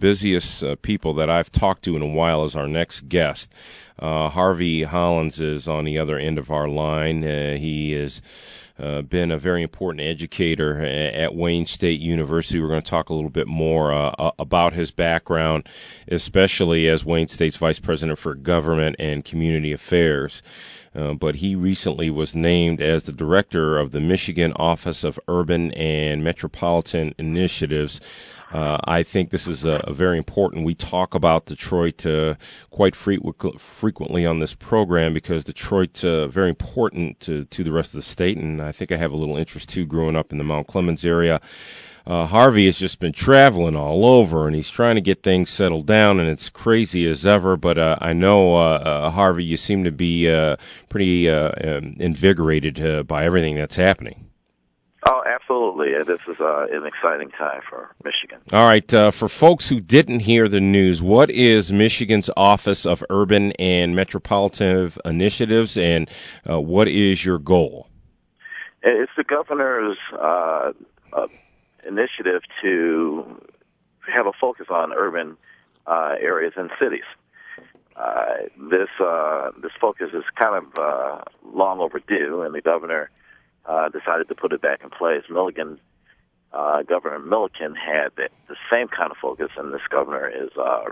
busiest people that I've talked to in a while is our next guest. Harvey Hollins is on the other end of our line. He has been a very important educator at Wayne State University. We're going to talk a little bit more about his background, especially as Wayne State's Vice President for Government and Community Affairs. But he recently was named as the director of the Michigan Office of Urban and Metropolitan Initiatives. I think this is a very important. We talk about Detroit quite frequently on this program because Detroit's very important to the rest of the state, and I think I have a little interest, too, growing up in the Mount Clemens area. Harvey has just been traveling all over, and he's trying to get things settled down, and it's crazy as ever. But I know, Harvey, you seem to be pretty invigorated by everything that's happening. Oh, absolutely. This is an exciting time for Michigan. All right. For folks who didn't hear the news, what is Michigan's Office of Urban and Metropolitan Initiatives, and what is your goal? It's the governor's initiative to have a focus on urban areas and cities. This focus is kind of long overdue, and the governor decided to put it back in place. Governor Milliken had the same kind of focus, and this governor is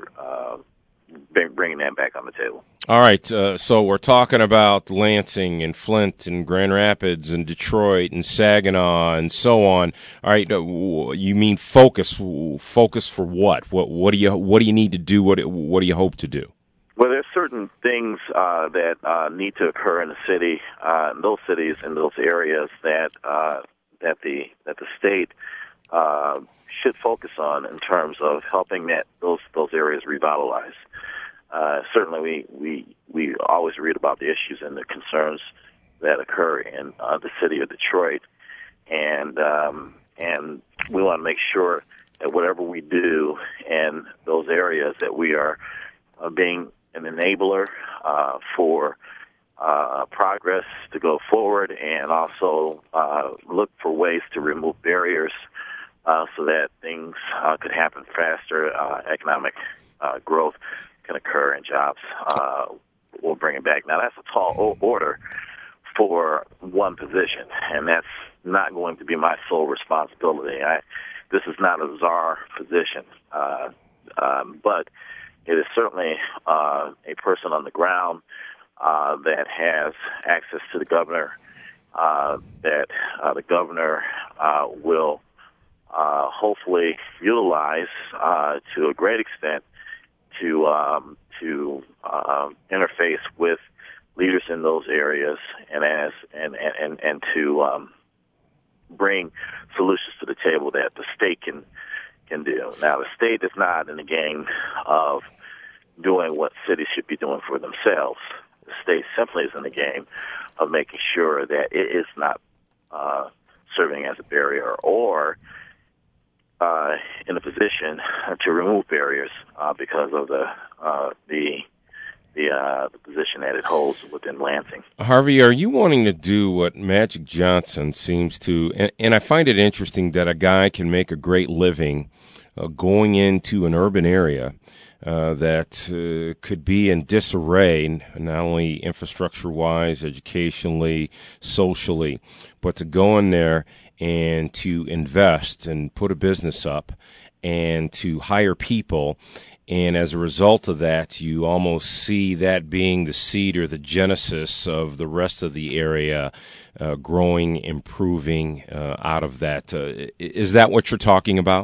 bringing that back on the table. All right, so we're talking about Lansing and Flint and Grand Rapids and Detroit and Saginaw and so on. All right, you mean focus? Focus for what? What do you need to do? What do you hope to do? Well, there's certain things that need to occur in the city, in those cities, in those areas that the state should focus on in terms of helping those areas revitalize. Certainly, we always read about the issues and the concerns that occur in the city of Detroit, and we want to make sure that whatever we do in those areas, that we are being an enabler for progress to go forward, and also look for ways to remove barriers so that things could happen faster, economic growth can occur, and jobs will bring it back. Now, that's a tall order for one position, and that's not going to be my sole responsibility. This is not a czar position, but it is certainly a person on the ground that has access to the governor, that the governor will hopefully utilize to a great extent to interface with leaders in those areas, and to bring solutions to the table that the state can do. Now, the state is not in the game of doing what cities should be doing for themselves. The state simply is in the game of making sure that it is not serving as a barrier or in a position to remove barriers because of the position that it holds within Lansing. Harvey, are you wanting to do what Magic Johnson seems to, and I find it interesting that a guy can make a great living going into an urban area that could be in disarray, not only infrastructure-wise, educationally, socially, but to go in there and to invest and put a business up and to hire people. And as a result of that, you almost see that being the seed or the genesis of the rest of the area growing, improving out of that. Is that what you're talking about?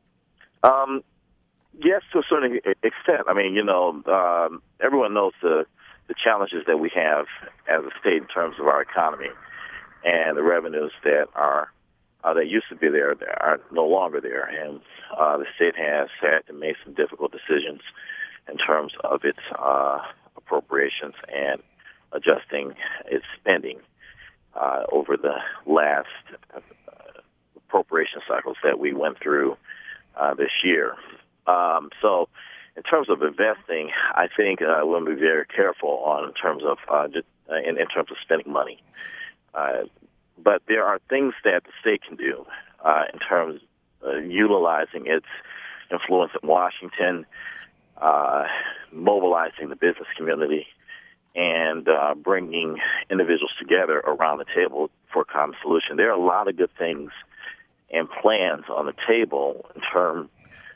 Yes, to a certain extent. I mean, everyone knows the challenges that we have as a state in terms of our economy, and the revenues that used to be there that are no longer there. And the state has had to make some difficult decisions in terms of its appropriations and adjusting its spending over the last appropriation cycles that we went through this year. So in terms of investing, I think we'll be very careful in terms of spending money. But there are things that the state can do in terms of utilizing its influence in Washington, mobilizing the business community, and bringing individuals together around the table for a common solution. There are a lot of good things and plans on the table in terms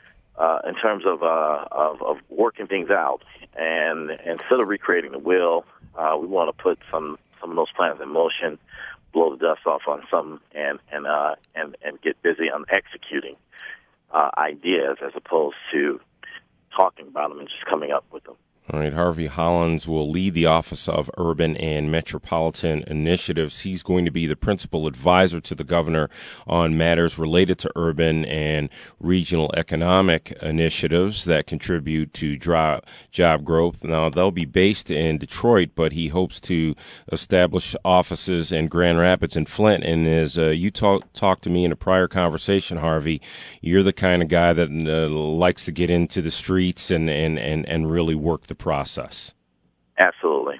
of working things out. And instead of recreating the wheel, we want to put some of those plans in motion, blow the dust off on some, and get busy on executing ideas as opposed to talking about them and just coming up with them. All right, Harvey Hollins will lead the Office of Urban and Metropolitan Initiatives. He's going to be the principal advisor to the governor on matters related to urban and regional economic initiatives that contribute to job growth. Now, they'll be based in Detroit, but he hopes to establish offices in Grand Rapids and Flint. And as you talked to me in a prior conversation, Harvey, you're the kind of guy that likes to get into the streets and really work the process. Absolutely.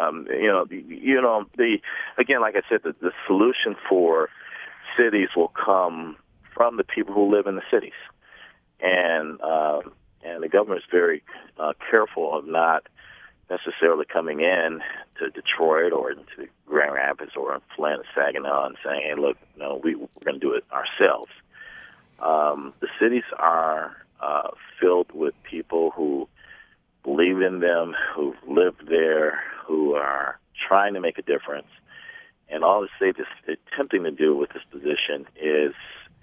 Again, like I said, the solution for cities will come from the people who live in the cities, and the government is very careful of not necessarily coming in to Detroit or into Grand Rapids or Flint or Saginaw and saying, "Hey, look, no, we're going to do it ourselves." The cities are filled with people who believe in them, who've lived there, who are trying to make a difference. And all the state is attempting to do with this position is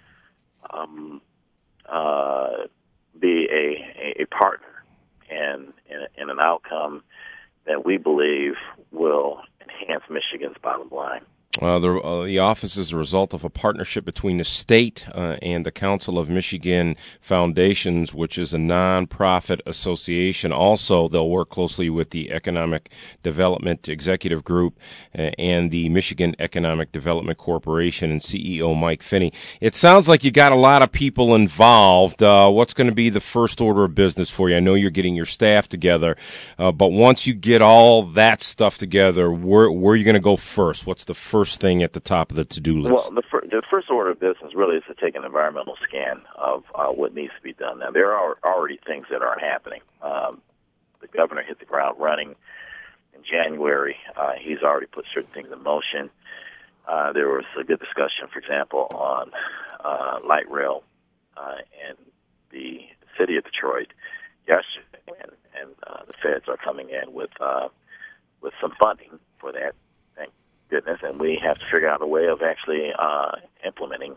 be a partner in an outcome that we believe will enhance Michigan's bottom line. The office is a result of a partnership between the state and the Council of Michigan Foundations, which is a nonprofit association. Also, they'll work closely with the Economic Development Executive Group and the Michigan Economic Development Corporation and CEO Mike Finney. It sounds like you got a lot of people involved. What's going to be the first order of business for you? I know you're getting your staff together, but once you get all that stuff together, where are you going to go first? What's the first thing at the top of the to-do list? Well, the first order of business really is to take an environmental scan of what needs to be done. Now, there are already things that are happening. The governor hit the ground running in January. He's already put certain things in motion. There was a good discussion, for example, on light rail in the city of Detroit yesterday, and the feds are coming in with some funding for that. Goodness, and we have to figure out a way of actually implementing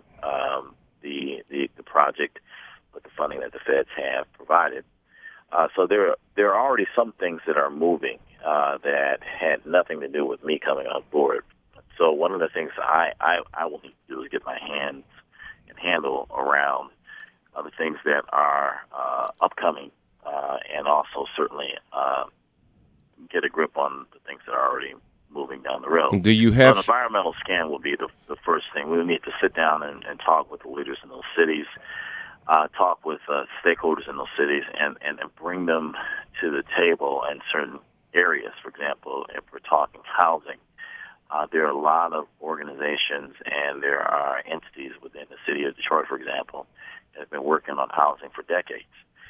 the project with the funding that the feds have provided. So there are already some things that are moving that had nothing to do with me coming on board. So one of the things I will need to do is get my hands and handle around the things that are upcoming, and also certainly get a grip on the things that are already moving down the road. Do you have... So an environmental scan will be the first thing. We need to sit down and talk with the leaders in those cities, talk with stakeholders in those cities, and bring them to the table in certain areas. For example, if we're talking housing, there are a lot of organizations and there are entities within the city of Detroit, for example, that have been working on housing for decades.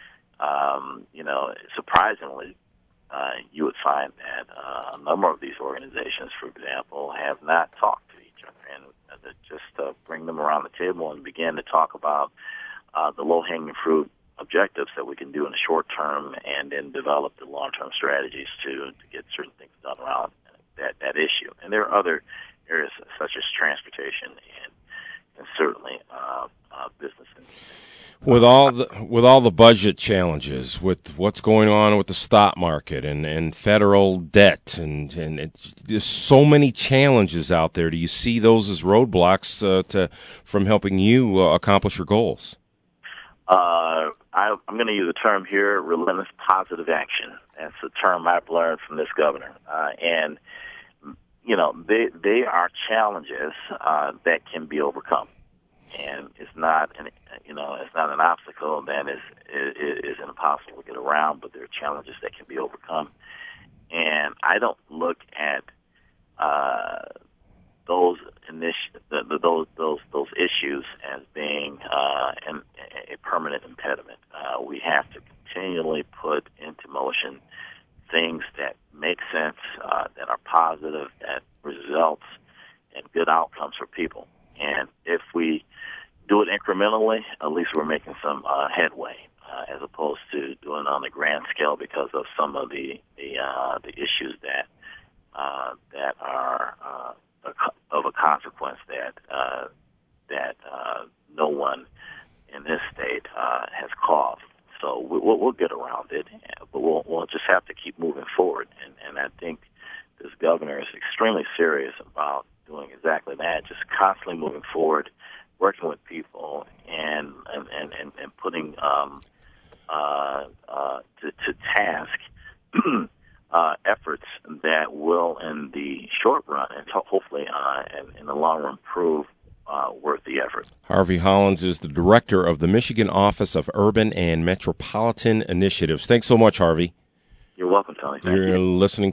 Surprisingly, you would find that a number of these organizations, for example, have not talked to each other, and just bring them around the table and begin to talk about the low-hanging fruit objectives that we can do in the short term, and then develop the long-term strategies to get certain things done around that issue. And there are other areas such as transportation and certainly business. With all the budget challenges, with what's going on with the stock market and federal debt, and there's so many challenges out there. Do you see those as roadblocks from helping you accomplish your goals? I'm going to use a term here: relentless positive action. That's a term I've learned from this governor, and they are challenges that can be overcome. And it's not an obstacle that is impossible to get around, but there are challenges that can be overcome. And I don't look at those those issues as being a permanent impediment. We have to continually put into motion things that make sense, that are positive, that results in good outcomes for people. And if we do it incrementally, at least we're making some headway, as opposed to doing it on the grand scale because of some of the issues that are of a consequence that no one in this state has caused. So we'll get around it, but we'll just have to keep moving forward. And I think this governor is extremely serious about doing exactly that, just constantly moving forward, working with people, and putting to task efforts that will, in the short run, and hopefully in the long run, prove worth the effort. Harvey Hollins is the director of the Michigan Office of Urban and Metropolitan Initiatives. Thanks so much, Harvey. You're welcome, Tony. Thank you. You're listening